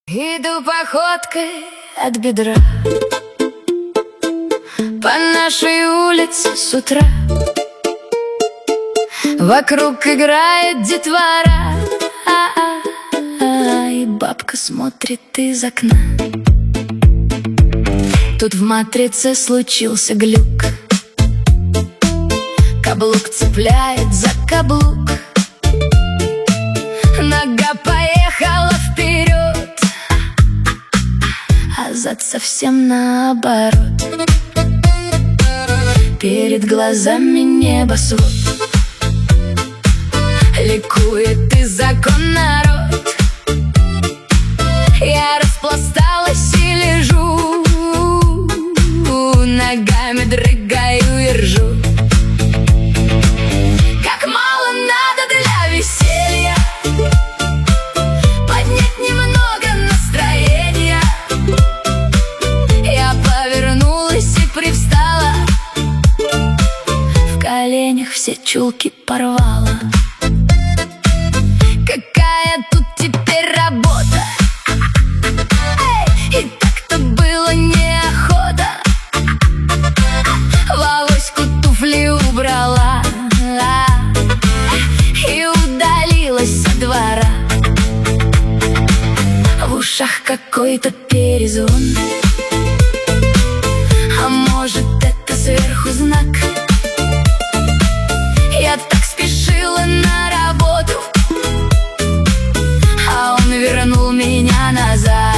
Иду походкой от бедра по нашей улице с утра. Вокруг играет детвора, и бабка смотрит из окна. Тут в матрице случился глюк. Каблук цепляет за каблук. Нога поехала вперед, а зад совсем наоборот. Перед глазами небосвод, ликует и закон народ. Я распласталась и лежу, ногами дрыгаю и ржу. Как мало надо для веселья поднять немного настроения. Я повернулась и привстала, в коленях все чулки порвала. Какая тут теперь работа? И так-то было неохота. В авоську туфли убрала и удалилась со двора. В ушах какой-то перезвон, а может, это сверху знак. Я так спешила на работу, а он вернул меня назад.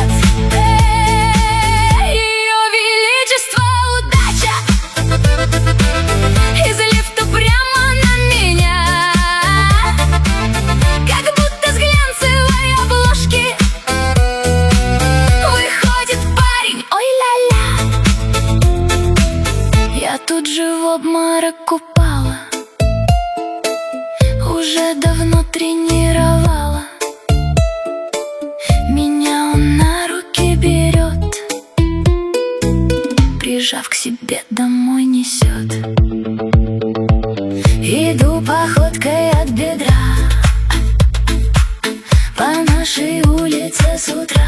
Ее величество удача из лифта прямо на меня, как будто с глянцевой обложки выходит парень, ой-ля-ля. Я тут же в обморок упала, уже давно тренировала. Меня он на руки берет, прижав к себе, домой несет. Иду походкой от бедра по нашей улице с утра.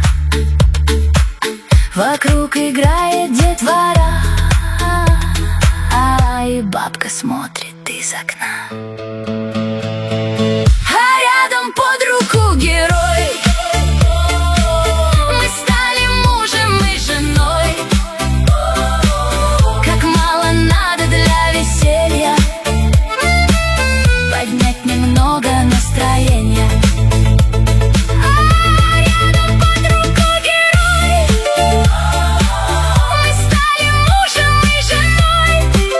Вокруг играет детвора, и бабка смотрит из окна. А рядом под руку герой. Мы стали мужем и женой. Как мало надо для веселья поднять немного настроения. А рядом под руку герой. Мы стали мужем и женой.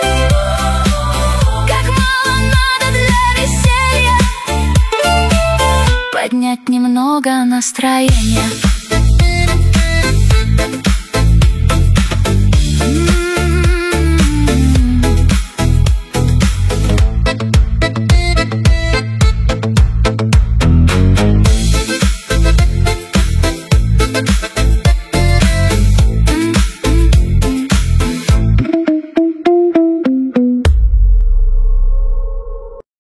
Как мало надо для веселья поднять немного настроения.